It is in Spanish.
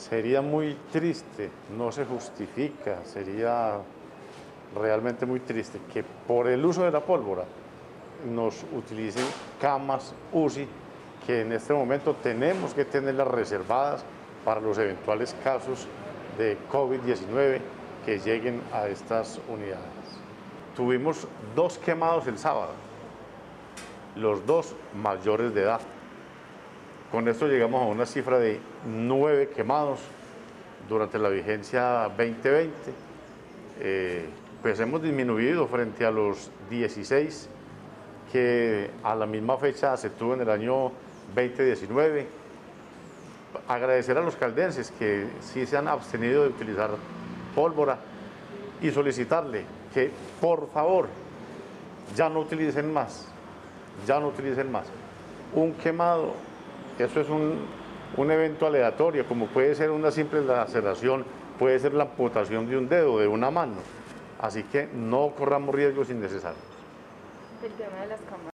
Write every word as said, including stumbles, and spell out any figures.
Sería muy triste, no se justifica, sería realmente muy triste que por el uso de la pólvora nos utilicen camas U C I que en este momento tenemos que tenerlas reservadas para los eventuales casos de COVID diecinueve que lleguen a estas unidades. Tuvimos dos quemados el sábado, los dos mayores de edad. Con esto llegamos a una cifra de nueve quemados durante la vigencia veinte veinte. Eh, pues hemos disminuido frente a los dieciséis que a la misma fecha se tuvo en el año veinte diecinueve. Agradecer a los caldenses que sí se han abstenido de utilizar pólvora y solicitarle que por favor ya no utilicen más, ya no utilicen más. Un quemado, eso es un, un evento aleatorio, como puede ser una simple laceración, puede ser la amputación de un dedo, de una mano. Así que no corramos riesgos innecesarios. El tema de las cámaras.